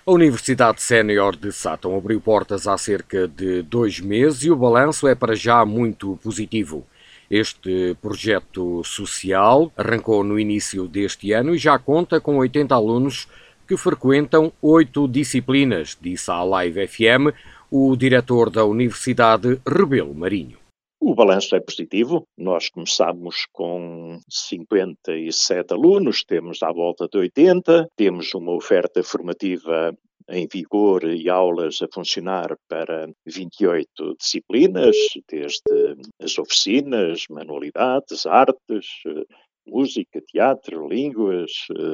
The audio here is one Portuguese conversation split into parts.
A Universidade Sénior de Sátão abriu portas há cerca de 2 meses e o balanço é para já muito positivo. Este projeto social arrancou no início deste ano e já conta com 80 alunos que frequentam 8 disciplinas, disse à Live FM o diretor da Universidade, Rebelo Marinho. O balanço é positivo. Nós começámos com 57 alunos, temos à volta de 80, temos uma oferta formativa em vigor e aulas a funcionar para 28 disciplinas, desde as oficinas, manualidades, artes, música, teatro, línguas,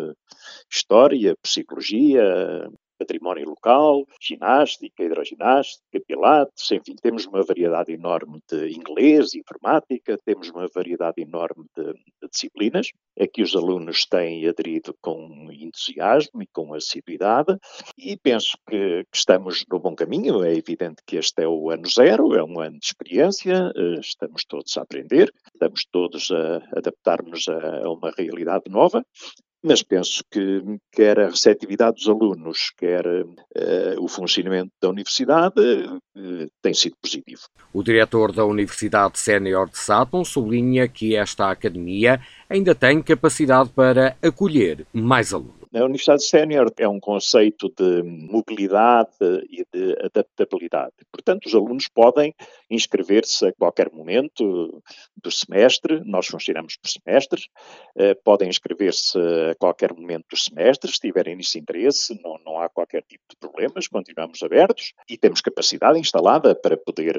história, psicologia, património local, ginástica, hidroginástica, pilates, enfim, temos uma variedade enorme de inglês, informática, temos uma variedade enorme de disciplinas, a que os alunos têm aderido com entusiasmo e com assiduidade, e penso que estamos no bom caminho. É evidente que este é o ano zero, é um ano de experiência, estamos todos a aprender, estamos todos a adaptar-nos a uma realidade nova, mas penso que quer a receptividade dos alunos, quer o funcionamento da universidade, tem sido positivo. O diretor da Universidade Sénior de Sátão sublinha que esta academia ainda tem capacidade para acolher mais alunos. A Universidade Sénior é um conceito de mobilidade e de adaptabilidade. Portanto, os alunos podem inscrever-se a qualquer momento do semestre, nós funcionamos por semestres, podem inscrever-se a qualquer momento dos semestres, se tiverem nesse interesse, não há qualquer tipo de problemas, continuamos abertos e temos capacidade instalada para poder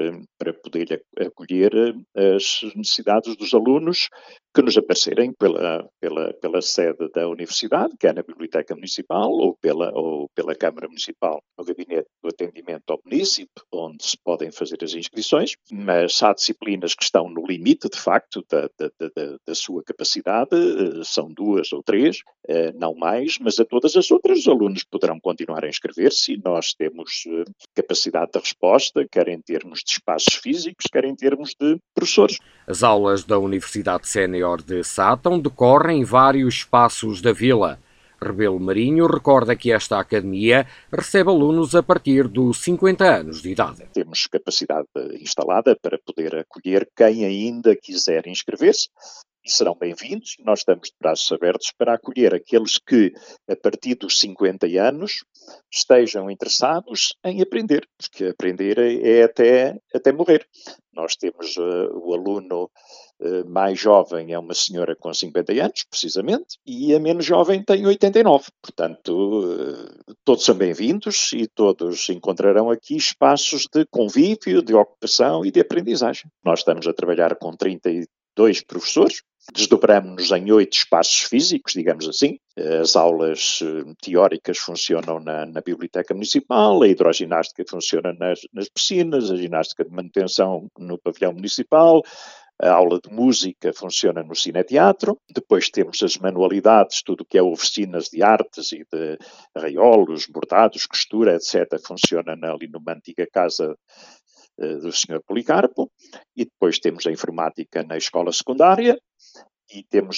acolher as necessidades dos alunos que nos aparecerem pela sede da universidade, que é na Biblioteca Municipal, ou pela Câmara Municipal, no Gabinete do Atendimento ao Munícipe, onde se podem fazer as inscrições, mas há disciplinas que estão no limite, de facto, da sua capacidade, são 2 ou 3, não mais, mas a todas as outras os alunos poderão continuar a inscrever-se e nós temos capacidade de resposta, quer em termos de espaços físicos, quer em termos de professores. As aulas da Universidade Sénior de Sátão decorrem em vários espaços da vila. Rebelo Marinho recorda que esta academia recebe alunos a partir dos 50 anos de idade. Temos capacidade instalada para poder acolher quem ainda quiser inscrever-se e serão bem-vindos. Nós estamos de braços abertos para acolher aqueles que, a partir dos 50 anos, estejam interessados em aprender, porque aprender é até morrer. Nós temos o aluno mais jovem é uma senhora com 50 anos, precisamente, e a menos jovem tem 89. Portanto, todos são bem-vindos e todos encontrarão aqui espaços de convívio, de ocupação e de aprendizagem. Nós estamos a trabalhar com 32 professores, desdobramos-nos em 8 espaços físicos, digamos assim. As aulas teóricas funcionam na Biblioteca Municipal, a hidroginástica funciona nas piscinas, a ginástica de manutenção no pavilhão municipal, a aula de música funciona no cineteatro, depois temos as manualidades, tudo o que é oficinas de artes e de arraiolos, bordados, costura, etc., funciona ali numa antiga casa do Sr. Policarpo, e depois temos a informática na escola secundária, e temos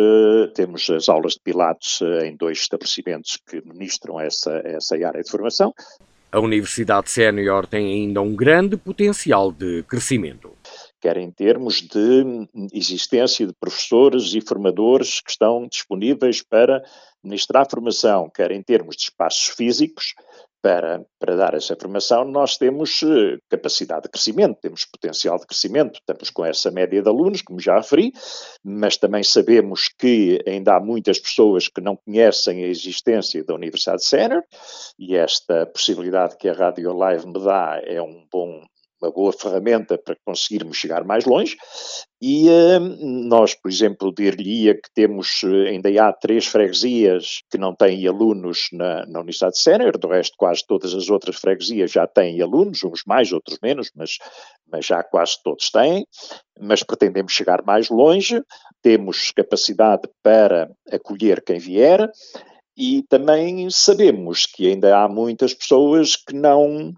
as aulas de Pilates em 2 estabelecimentos que ministram essa área de formação. A Universidade Sénior tem ainda um grande potencial de crescimento. Quer em termos de existência de professores e formadores que estão disponíveis para ministrar formação, quer em termos de espaços físicos para dar essa formação, nós temos capacidade de crescimento, temos potencial de crescimento, estamos com essa média de alunos, como já referi, mas também sabemos que ainda há muitas pessoas que não conhecem a existência da Universidade Sénior, e esta possibilidade que a Rádio Live me dá é uma boa ferramenta para conseguirmos chegar mais longe, e nós, por exemplo, dir-lhe-ia que ainda há 3 freguesias que não têm alunos na Universidade Sénior, do resto quase todas as outras freguesias já têm alunos, uns mais, outros menos, mas já quase todos têm, mas pretendemos chegar mais longe, temos capacidade para acolher quem vier, e também sabemos que ainda há muitas pessoas que não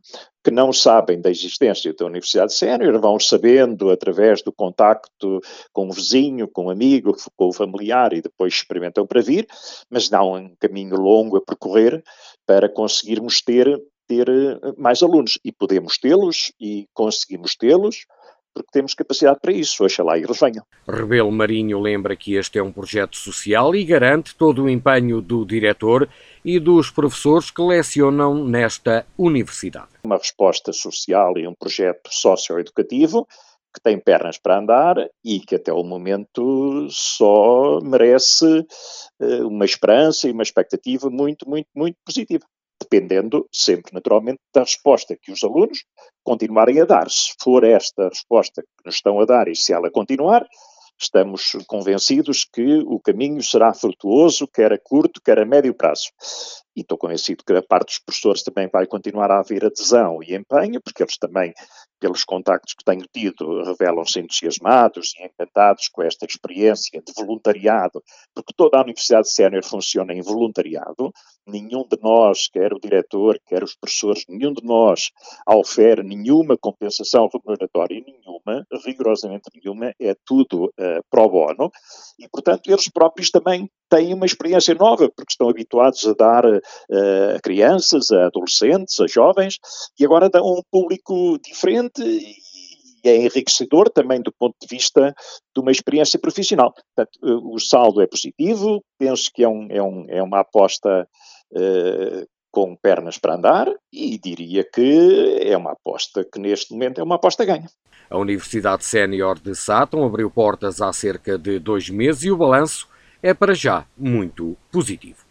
que não sabem da existência da Universidade Sénior, vão sabendo através do contacto com o vizinho, com o amigo, com o familiar e depois experimentam para vir, mas dá um caminho longo a percorrer para conseguirmos ter mais alunos. E podemos tê-los e conseguimos tê-los porque temos capacidade para isso, oxalá eles venham. Rebelo Marinho lembra que este é um projeto social e garante todo o empenho do diretor e dos professores que lecionam nesta universidade. Uma resposta social e um projeto socioeducativo que tem pernas para andar e que até o momento só merece uma esperança e uma expectativa muito, muito, muito positiva. Dependendo sempre, naturalmente, da resposta que os alunos continuarem a dar. Se for esta a resposta que nos estão a dar e se ela continuar, estamos convencidos que o caminho será frutuoso, quer a curto, quer a médio prazo. E estou convencido que da parte dos professores também vai continuar a haver adesão e empenho, porque eles também, pelos contactos que tenho tido, revelam-se entusiasmados e encantados com esta experiência de voluntariado, porque toda a Universidade Sénior funciona em voluntariado. Nenhum de nós, quer o diretor, quer os professores, nenhum de nós ofere nenhuma compensação remuneratória, nenhuma, rigorosamente nenhuma, é tudo pro bono, e portanto eles próprios também têm uma experiência nova, porque estão habituados a dar a crianças, a adolescentes, a jovens, e agora dão a um público diferente e é enriquecedor também do ponto de vista de uma experiência profissional. Portanto, o saldo é positivo, penso que é uma aposta com pernas para andar e diria que é uma aposta que neste momento é uma aposta ganha. A Universidade Sénior de Sátão abriu portas há cerca de 2 meses e o balanço é para já muito positivo.